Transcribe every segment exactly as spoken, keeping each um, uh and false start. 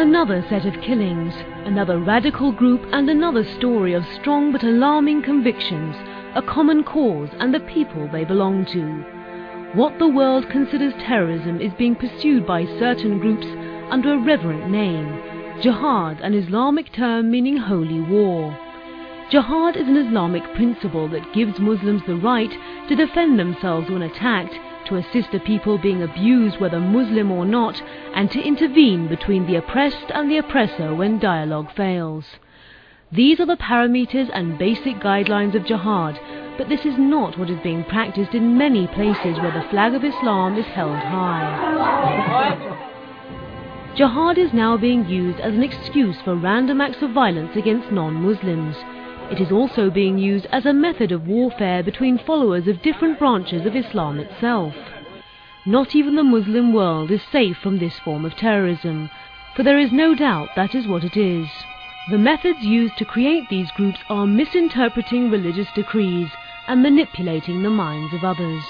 Another set of killings, another radical group, and another story of strong but alarming convictions, a common cause and the people they belong to. What the world considers terrorism is being pursued by certain groups under a reverent name, jihad, an Islamic term meaning holy war. Jihad is an Islamic principle that gives Muslims the right to defend themselves when attacked, to assist a people being abused whether Muslim or not, and to intervene between the oppressed and the oppressor when dialogue fails. These are the parameters and basic guidelines of jihad, but this is not what is being practiced in many places where the flag of Islam is held high. Jihad is now being used as an excuse for random acts of violence against non-Muslims. It is also being used as a method of warfare between followers of different branches of Islam itself. Not even the Muslim world is safe from this form of terrorism, for there is no doubt that is what it is. The methods used to create these groups are misinterpreting religious decrees and manipulating the minds of others.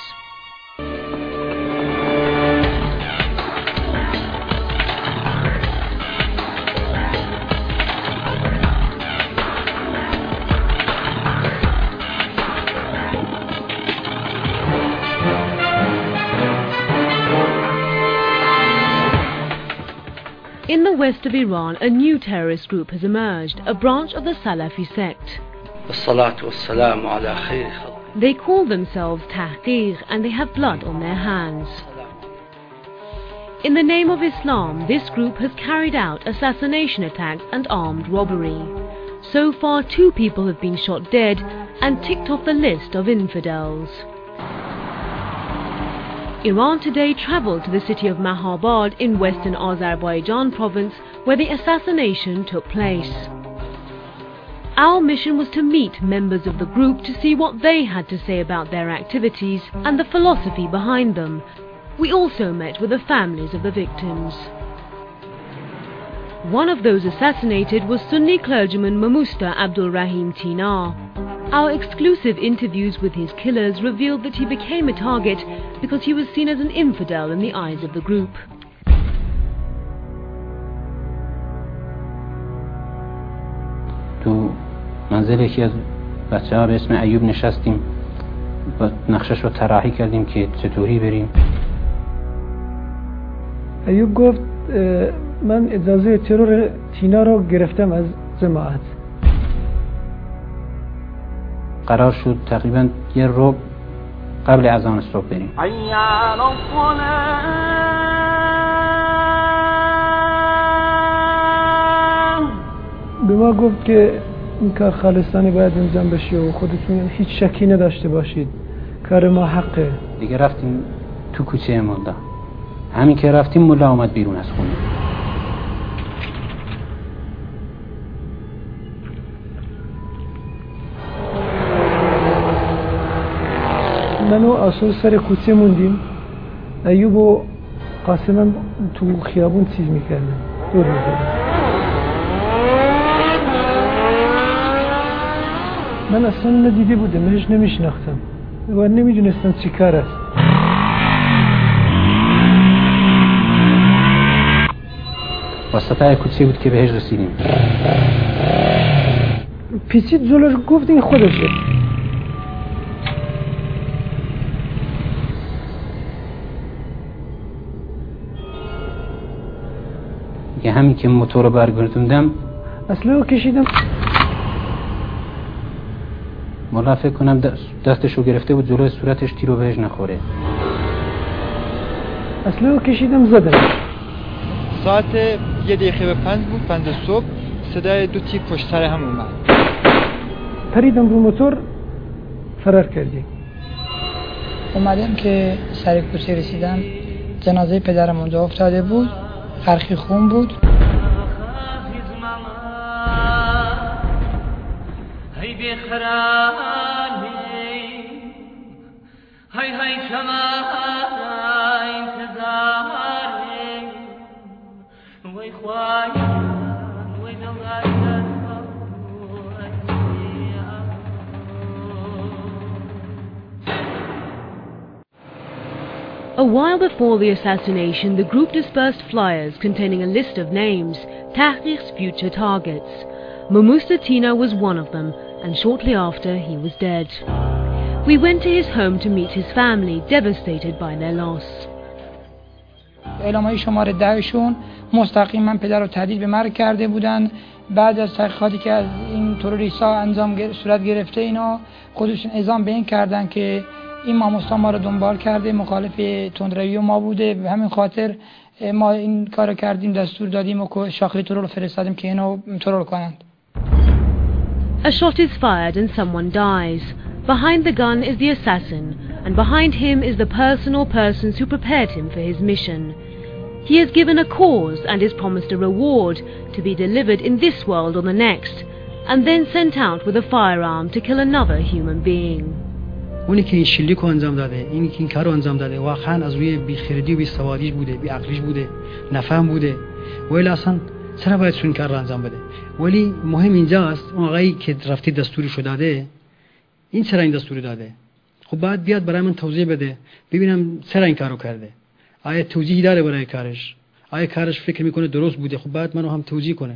In the west of Iran, a new terrorist group has emerged, a branch of the Salafi sect. They call themselves Tahqiq and they have blood on their hands. In the name of Islam, this group has carried out assassination attacks and armed robbery. So far, two people have been shot dead and ticked off the list of infidels. Iran Today travelled to the city of Mahabad in western Azerbaijan province where the assassination took place. Our mission was to meet members of the group to see what they had to say about their activities and the philosophy behind them. We also met with the families of the victims. One of those assassinated was Sunni clergyman Mamusta Abdul Rahim Tina. Our exclusive interviews with his killers revealed that he became a target because he was seen as an infidel in the eyes of the group. تو منزل یکی از بچه‌ها به اسم ایوب نشستیم و نقشش رو طراحی کردیم که چطوری بریم. ایوب گفت من اجازه ترور تینا رو گرفتم از جماعت. قرار شد تقریبا یه ربع قبل اذان صبح بریم. به ما گفت که این کار خالصانه باید انجام بشه و خودتون هیچ شکی نداشته باشید، کار ما حقه. دیگه رفتیم تو کوچه ملا. همین که رفتیم ملا اومد بیرون از خونه. من و آسور سر کوچه موندیم. ایوب و قاسم تو خیابون چیز میکردن، دور میکردن. من اصلا ندیده بودم، منش نمیشناختم و نمیدونستم چی کار است. واسطه کوچه بود که بهش رسیدیم. پیچید جلوش، گفت این خودشه. یه همین که موتور رو برگردوندم اصلا رو کشیدم. مولا فکر کنم دستش رو گرفته بود جلوی صورتش تیر رو بهش نخوره. اصلا رو کشیدم زدم. ساعت یه دقیقه به پنج بود، پنج صبح، صدای دو تیر پشت سر هم اومد. پریدم رو موتور، فرار کردیم. اومدم که سر کوچه رسیدم، جنازه پدرم اونجا افتاده بود، غرق خون بود. A while before the assassination, the group dispersed flyers containing a list of names, Tahrir's future targets. Mamusta Tina was one of them, and shortly after he was dead. We went to his home to meet his family, devastated by their loss. اعلامیه شماره دهشون مستقیما پدر رو تهدید به مرگ کرده بودن. بعد از تحقیقاتی که از این تروریست‌ها انجام صورت گرفته، اینا خودشون اعزام به این کردن که این ماموستا ما رو دنبال کرده، مخالف تندروی ما بوده، به همین خاطر ما این کارو کردیم، دستور دادیم و شاخه ترور رو فرستادیم که اینو ترور کنند. A shot is fired and someone dies. Behind the gun is the assassin, and behind him is the person or persons who prepared him for his mission. He is given a cause and is promised a reward to be delivered in this world or the next, and then sent out with a firearm to kill another human being. اونی که این شلیک رو انجام داده، اینی که این کار رو انجام داده، واقعا از روی بیخردی و بیسوادیش بوده، بیعقلیش بوده، نفهم بوده. ولی اصلا چرا باید این کار رو انجام بده؟ ولی مهم اینجاست اون آقایی که رفتی دستورش رو داده، این چرا این دستور داده؟ خب بعد بیاد برای من توضیح بده، ببینم چرا این کارو کرده. آیا توضیحی داره برای کارش؟ آیا کارش فکر میکنه درست بوده؟ خب بعد منو هم توضیح کنه.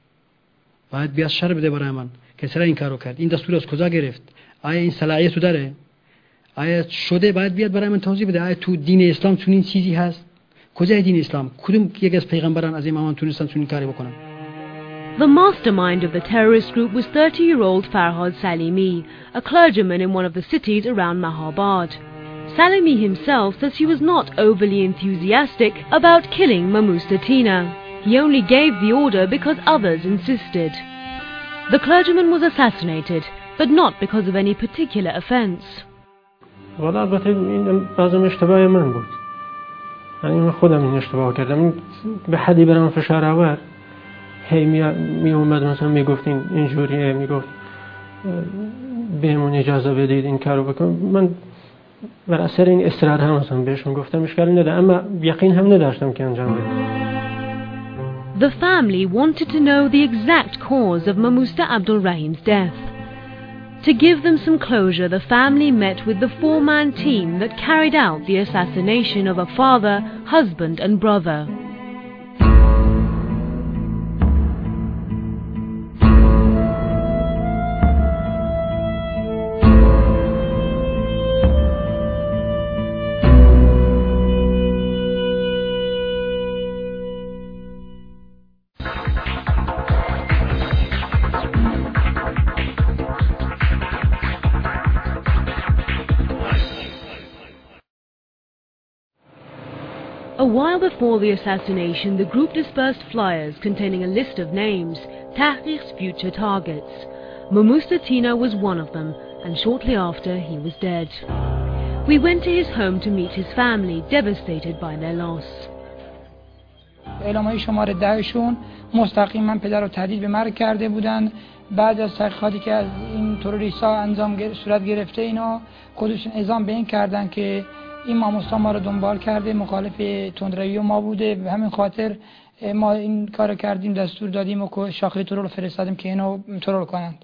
بعد بیاد شرح بده برای من که چرا این کارو کرد. این دستور از کجا گرفت؟ آیا این صلاحیتو داره؟ آیا شده؟ بعد بیاد برای من توضیح بده. آیا تو دین اسلام چنین چیزی هست؟ کجای دین اسلام؟ کدوم یک از پیغمبران از امامان تونستن چنین کاری بکنن؟ The mastermind of the terrorist group was thirty-year-old Farhad Salimi, a clergyman in one of the cities around Mahabad. Salimi himself says he was not overly enthusiastic about killing Mamusta Tina. He only gave the order because others insisted. The clergyman was assassinated, but not because of any particular offence. والا البته این بعضم اشتباه من بود. یعنی من خودم این اشتباه کردم. به حدی برام فشار آورد. هی می, می اومد مثلا میگفتین اینجوریه، میگفت بهمون اجازه بدید این کارو بکنم. من بر اثر این اصرار هم مثلا بهشون گفتم اشکالی نداره، اما یقین هم نداشتم که انجام بدم. The family wanted to know the exact cause of Mamusta Abdul Rahim's death. To give them some closure, the family met with the four-man team that carried out the assassination of a father, husband and brother. A while before the assassination, the group dispersed flyers containing a list of names, Tahrir's future targets. Mamusta Tina was one of them, and shortly after he was dead. We went to his home to meet his family, devastated by their loss. اعلامیه شماره دهشون مستقیما پدر رو تهدید به مرگ کرده بودن. بعد از تحقیقاتی که از این تروریست‌ها انجام صورت گرفته، اینا خودشون اعزام به این کردن که این ماموستا ما رو دنبال کرده، مخالف تندروی ما بوده، به همین خاطر ما این کارو کردیم، دستور دادیم و شاخه ترور رو فرستادیم که اینو ترور کنند.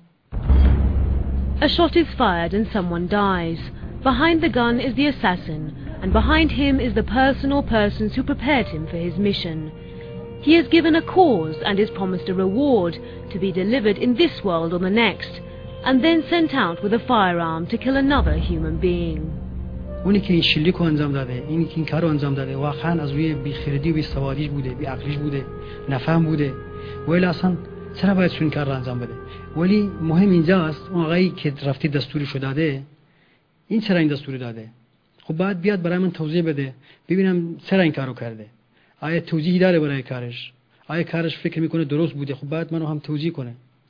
A shot is fired and someone dies. Behind the gun is the assassin, and behind him is the person or persons who prepared him for his mission. He is given a cause and is promised a reward to be delivered in this world or the next, and then sent out with a firearm to kill another human being. اونی که این شلیک رو انجام داده، اینی که این کار رو انجام داده، واقعا از روی بیخردی و بیسوادیش بوده، بیعقلیش بوده، نفهم بوده. ولی اصلا چرا باید این کار رو انجام بده؟ ولی مهم اینجاست اون آقایی که رفتی دستورش رو داده، این چرا این دستور داده؟ خب بعد بیاد برای من توضیح بده، ببینم چرا این کارو کرده. آیا توضیحی داره برای کارش؟ آیا کارش فکر میکنه درست بوده؟ خب بعد منو هم توضیح کنه.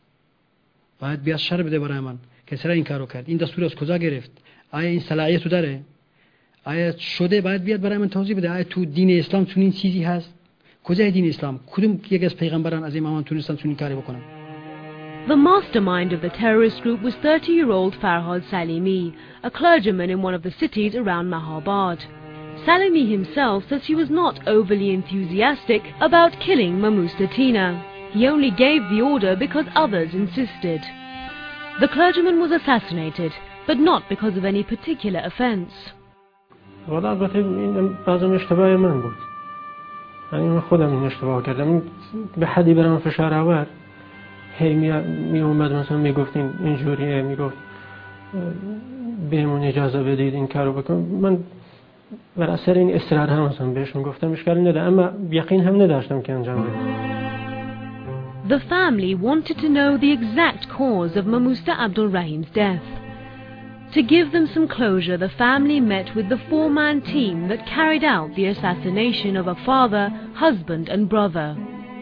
بعد بیاد شرح بده برای من که چرا این کارو کرد. این دستور از کجا گرفت؟ آیا این صلاحیتو داره؟ آیا شده؟ بعد بیاد برای من توضیح بده. آیا تو دین اسلام چنین چیزی هست؟ کجای دین اسلام؟ کدوم یک از پیغمبران از امامان تونستن چنین کاری بکنن؟ The mastermind of the terrorist group was thirty-year-old Farhad Salimi, a clergyman in one of the cities around Mahabad. Salimi himself says he was not overly enthusiastic about killing Mamusta Tina. He only gave the order because others insisted. The clergyman was assassinated, but not because of any particular offence. والا البته این بعضی اشتباه من بود، یعنی من خودم این اشتباه کردم، به حدی برام فشار آورد، هی می, می اومد مثلا میگفتین اینجوریه، میگفت بهمون اجازه بدید این کارو بکن. من بر اثر این اصرار هم مثلا بهشون گفتم اشکالی نداره، اما یقین هم نداشتم که انجام بدم. The family wanted to know the exact cause of Mamusta Abdul Rahim's death. To give them some closure, the family met with the four-man team that carried out the assassination of a father, husband and brother.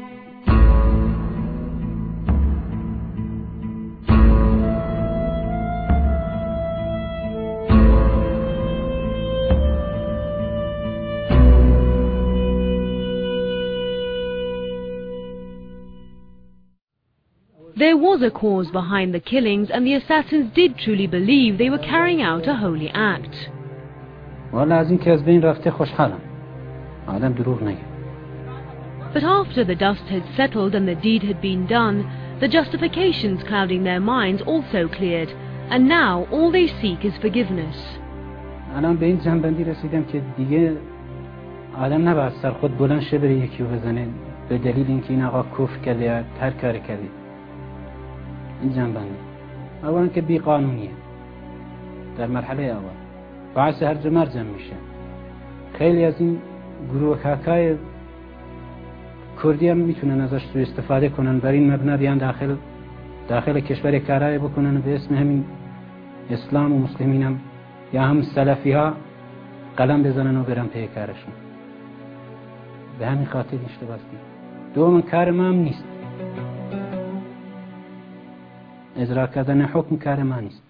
There was a cause behind the killings, and the assassins did truly believe they were carrying out a holy act. والا از این که از بین رفته خوشحالم. آدم دروغ نگه. But after the dust had settled and the deed had been done, the justifications clouding their minds also cleared, and now all they seek is forgiveness. الان به این جنبندی رسیدم که دیگه آدم نباید سر خود بلند شه بره یکی رو بزنه به دلیل اینکه این آقا کفر کرده یا هر کاری کرده. این جنبندی اولا که بی قانونیه در مرحله اول، باعث هرج و مرج میشه. خیلی از این گروه کاکای کردی هم میتونن ازش سوء استفاده کنن، بر این مبنا بیان داخل داخل کشور کارای بکنن به اسم همین اسلام و مسلمین هم یا هم سلفی ها قلم بزنن و برن پی کارشون. به همین خاطر اشتباه است. دوم کار ما هم نیست، اجرا کردن حکم کار ما نیست.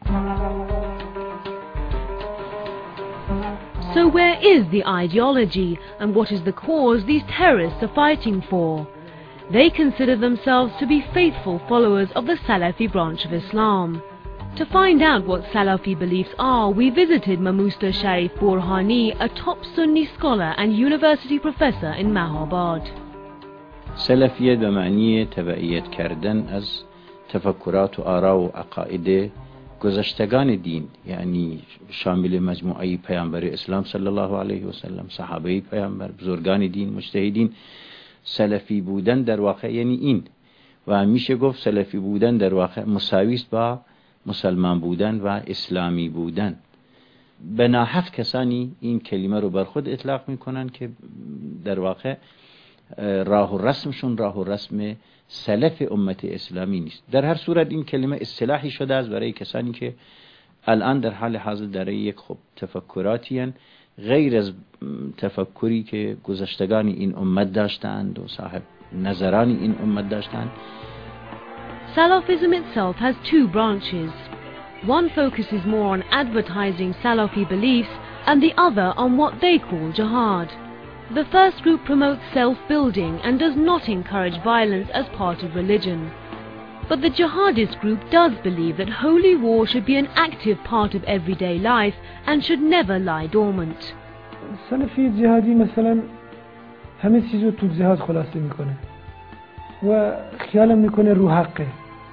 So where is the ideology, and what is the cause these terrorists are fighting for? They consider themselves to be faithful followers of the Salafi branch of Islam. To find out what Salafi beliefs are, we visited Mamusta Sharif Burhani, a top Sunni scholar and university professor in Mahabad. سلفیت به معنی تبعیت کردن از تفکرات و آرا و عقاید گذشتگان دین، یعنی شامل مجموعه پیامبر اسلام صلی الله علیه و سلم، صحابه پیامبر، بزرگان دین، مجتهدین. سلفی بودن در واقع یعنی این، و میشه گفت سلفی بودن در واقع مساوی است با مسلمان بودن و اسلامی بودن. به ناحق کسانی این کلمه رو بر خود اطلاق میکنن که در واقع راه و رسمشون راه و رسم سلف امت اسلامی نیست. در هر صورت این کلمه اصطلاحی شده است برای کسانی که الان در حال حاضر در یک خب تفکراتی هستند غیر از تفکری که گذشتگان این امت داشتند و صاحب نظران این امت داشتند. Salafism itself has two branches. One focuses more on advertising Salafi beliefs and the other on what they call jihad. The first group promotes self-building and does not encourage violence as part of religion. But the jihadist group does believe that holy war should be an active part of everyday life and should never lie dormant. سلفی جهادی مثلا همه چیزو تو جهاد خلاصه میکنه و خیالم میکنه رو حقه.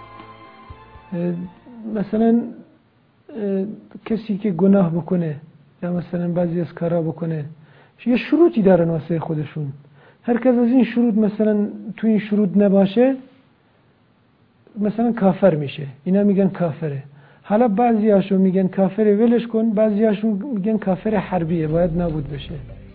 مثلا کسی که گناه بکنه یا مثلا بعضی از کارا بکنه یه شروطی دارن واسه خودشون، هر کس از این شروط مثلا تو این شروط نباشه مثلا کافر میشه. اینا میگن کافره. حالا بعضی هاشون میگن کافره ولش کن، بعضی هاشون میگن کافر حربیه باید نابود بشه.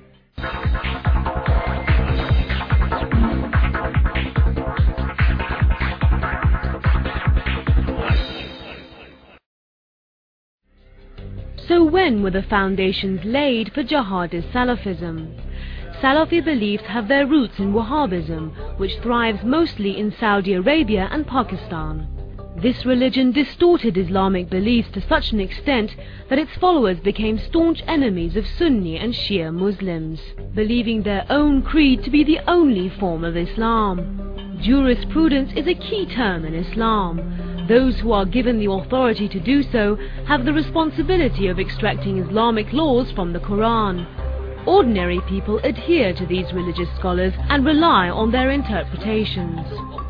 So when were the foundations laid for jihadist Salafism? Salafi beliefs have their roots in Wahhabism, which thrives mostly in Saudi Arabia and Pakistan. This religion distorted Islamic beliefs to such an extent that its followers became staunch enemies of Sunni and Shia Muslims, believing their own creed to be the only form of Islam. Jurisprudence is a key term in Islam. Those who are given the authority to do so have the responsibility of extracting Islamic laws from the Quran. Ordinary people adhere to these religious scholars and rely on their interpretations.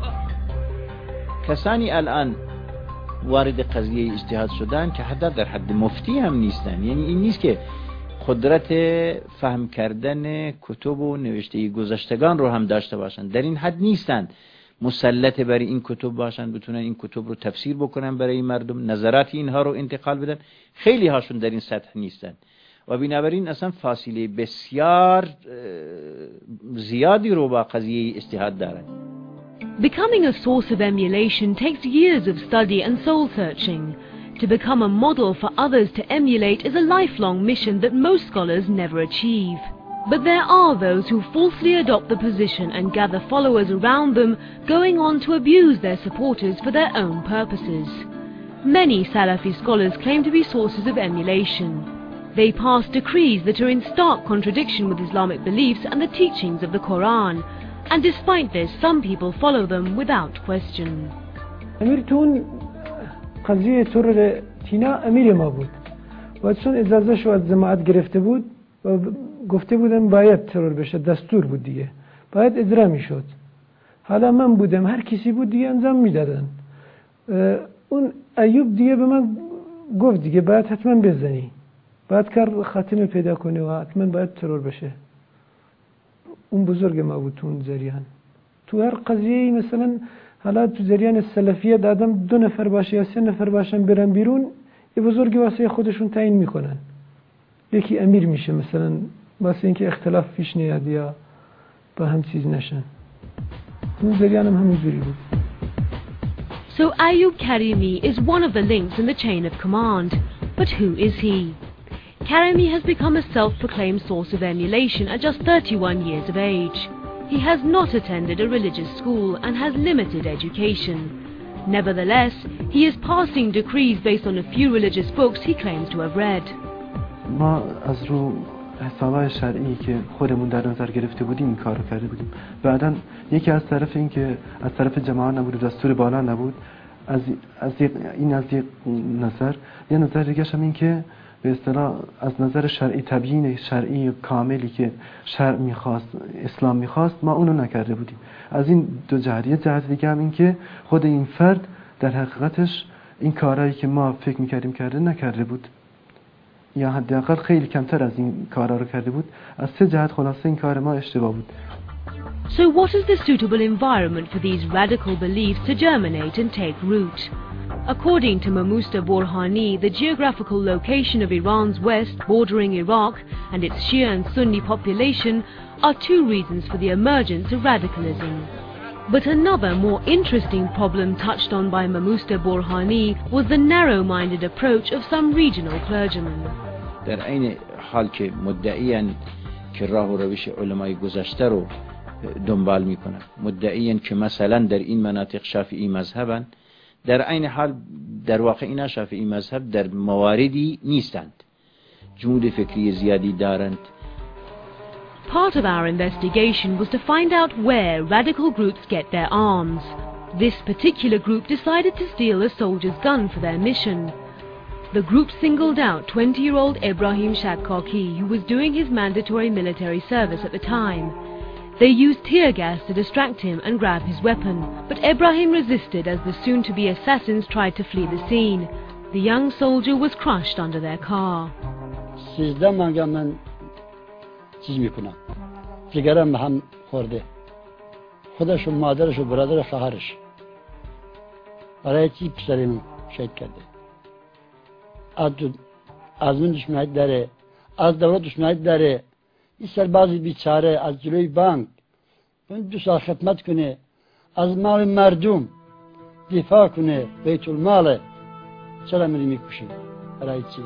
کسانی الان وارد قضیه اجتهاد شدن که حتی در حد مفتی هم نیستن، یعنی این نیست که قدرت فهم کردن کتب و نوشته گذشتگان رو هم داشته باشند. در این حد نیستند مسلط بر این کتب باشند، بتونن این کتب رو تفسیر بکنن برای مردم، نظرات اینها رو انتقال بدن. خیلی هاشون در این سطح نیستند و بنابراین اصلا فاصله بسیار زیادی رو با قضیه اجتهاد دارند. Becoming a source of emulation takes years of study and soul-searching. To become a model for others to emulate is a lifelong mission that most scholars never achieve. But there are those who falsely adopt the position and gather followers around them, going on to abuse their supporters for their own purposes. Many Salafi scholars claim to be sources of emulation. They pass decrees that are in stark contradiction with Islamic beliefs and the teachings of the Quran. And despite this, some people follow them without question. امیر تون قضیه ترور تینا امیر ما بود و چون اجازه شو از جماعت گرفته بود و گفته بودن باید ترور بشه، دستور بود دیگه، باید اجرا میشد. حالا من بودم، هر کسی بود دیگه انجام میدادن. اون ایوب دیگه به من گفت دیگه باید حتما بزنی، باید کار خاتمه پیدا کنی و حتما باید ترور بشه. اون بزرگ ما بود تو اون جریان. تو هر قضیه مثلا حالا تو جریان سلفیت آدم دو نفر باشه یا سه نفر باشن برن بیرون، یه بزرگی واسه خودشون تعیین میکنن. یکی امیر میشه مثلا واسه اینکه اختلاف پیش نیاد یا با هم چیز نشن. اون جریان هم همینجوری بود. So Ayub Karimi is one of the links in the chain of command. But who is he? Karimi has become a self-proclaimed source of emulation at just thirty-one years of age. He has not attended a religious school and has limited education. Nevertheless, he is passing decrees based on a few religious books he claims to have read. ما از رو حسابای شرعی که خودمون در نظر گرفته بودیم این کارو کرده بودیم. بعداً یکی از طرف این که از طرف جماعت نبود و دستور بالا نبود، از از این از یک نظر، یه نظر دیگه هم این که به اصطلاح از نظر شرعی تبیین شرعی کاملی که شرع میخواست، اسلام میخواست، ما اونو نکرده بودیم. از این دو جهت. یه جهت دیگه هم این که خود این فرد در حقیقتش این کارهایی که ما فکر میکردیم کرده نکرده بود، یا حداقل خیلی کمتر از این کارا رو کرده بود. از سه جهت خلاصه این کار ما اشتباه بود. So what is the suitable environment for these radical beliefs to germinate and take root? According to Mamusta Borhani, the geographical location of Iran's west bordering Iraq and its Shia and Sunni population are two reasons for the emergence of radicalism. But another more interesting problem touched on by Mamusta Borhani was the narrow-minded approach of some regional clergymen. در این حال که مدعیان که راه و روش علمای گذشته رو دنبال میکنن، مدعیان که مثلا در این مناطق شافعی مذهبن، در عین حال در واقع اینا شافعی مذهب در مواردی نیستند، جمود فکری زیادی دارند. Part of our investigation was to find out where radical groups get their arms. This particular group decided to steal a soldier's gun for their mission. The group singled out twenty-year-old Ebrahim Shakkaki, who was doing his mandatory military service at the time. They used tear gas to distract him and grab his weapon, but Ebrahim resisted as the soon-to-be assassins tried to flee the scene. The young soldier was crushed under their car. سیزده منگم من چیز میکنم، جگرم به هم خورده، خودش و مادرش و برادر خواهرش، برای چی پسرم شهید کرده؟ از از من دشمنیت داره، از دولت دشمنیت داره. این سربازی بیچاره از جلوی بانک دو سال خدمت کنه، از مال مردم دفاع کنه، بیت المال، چرا منی میکشید؟ برای چی؟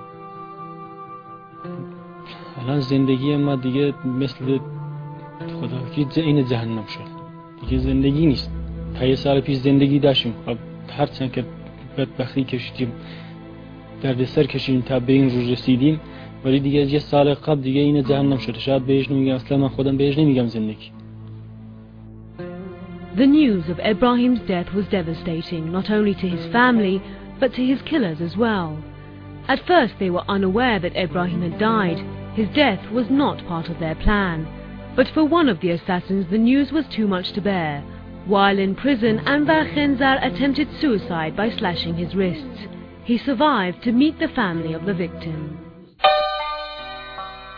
الان زندگی ما دیگه مثل خدا که این جهنم شد، دیگه زندگی نیست. تا یه سال پیش زندگی داشتیم، خب هرچند که بدبختی کشیدیم، دردسر کشیدیم تا به این روز رسیدیم، ولی دیگه یه سال قبل دیگه این جهنم شده. شاید بهش نمیگم، اصلا من خودم بهش نمیگم زندگی. The news of Ebrahim's death was devastating, not only to his family, but to his killers as well. At first they were unaware that Ebrahim had died. His death was not part of their plan. But for one of the assassins the news was too much to bear. While in prison, Anwar Khenzar attempted suicide by slashing his wrists. He survived to meet the family of the victim.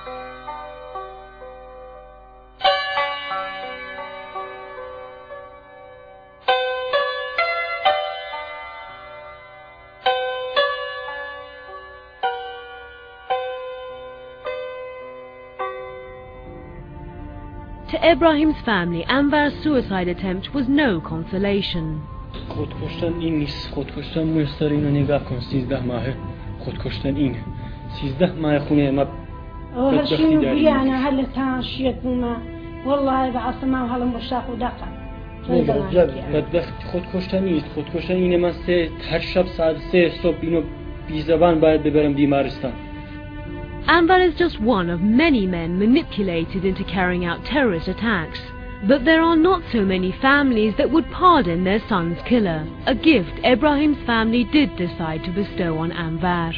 to Ibrahim's family, Anvar's suicide attempt was no consolation. خودکشتن این نیست. خودکشتن میستر اینو نگاه کن. سیزده ماه خودکشتن اینه. سیزده ماه خونه ما هالشيء بيانا هل تاشيت بوما والله بعث ما هل مشاق ودقة بدبخت خودکشتن نیست. خودکشتن اینه من سه هر شب ساعت سه صبح اینو بی زبان باید ببرم بیمارستان. Anvar is just one of many men manipulated into carrying out terrorist attacks. But there are not so many families that would pardon their son's killer, a gift Ibrahim's family did decide to bestow on Anvar.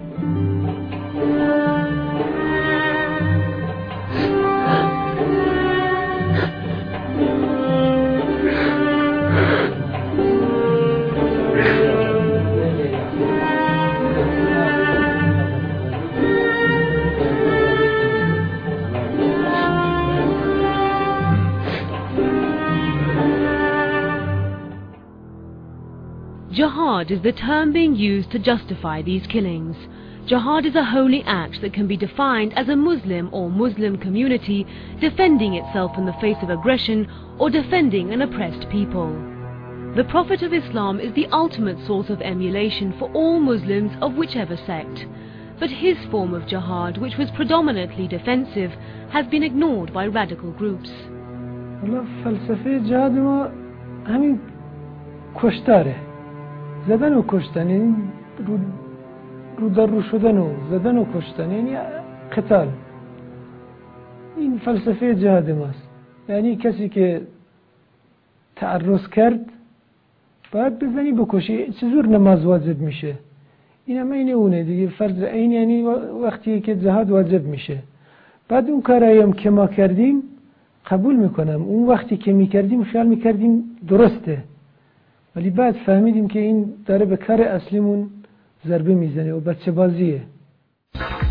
Jihad is the term being used to justify these killings. Jihad is a holy act that can be defined as a Muslim or Muslim community defending itself in the face of aggression or defending an oppressed people. The Prophet of Islam is the ultimate source of emulation for all Muslims of whichever sect. But his form of jihad, which was predominantly defensive, has been ignored by radical groups. فلسفه جهاد ما همین کشتاره زدن و کشتن یعنی رو, رو در رو شدن و زدن و کشتن یعنی قتال این فلسفه جهاد ماست یعنی کسی که تعرض کرد باید بزنی بکشی چجور نماز واجب میشه این هم اینه اونه دیگه فرض این یعنی وقتی که جهاد واجب میشه بعد اون کارایی هم که ما کردیم قبول میکنم اون وقتی که میکردیم خیال میکردیم درسته ولی بعد فهمیدیم که این داره به کار اصلیمون ضربه میزنه و بچه بازیه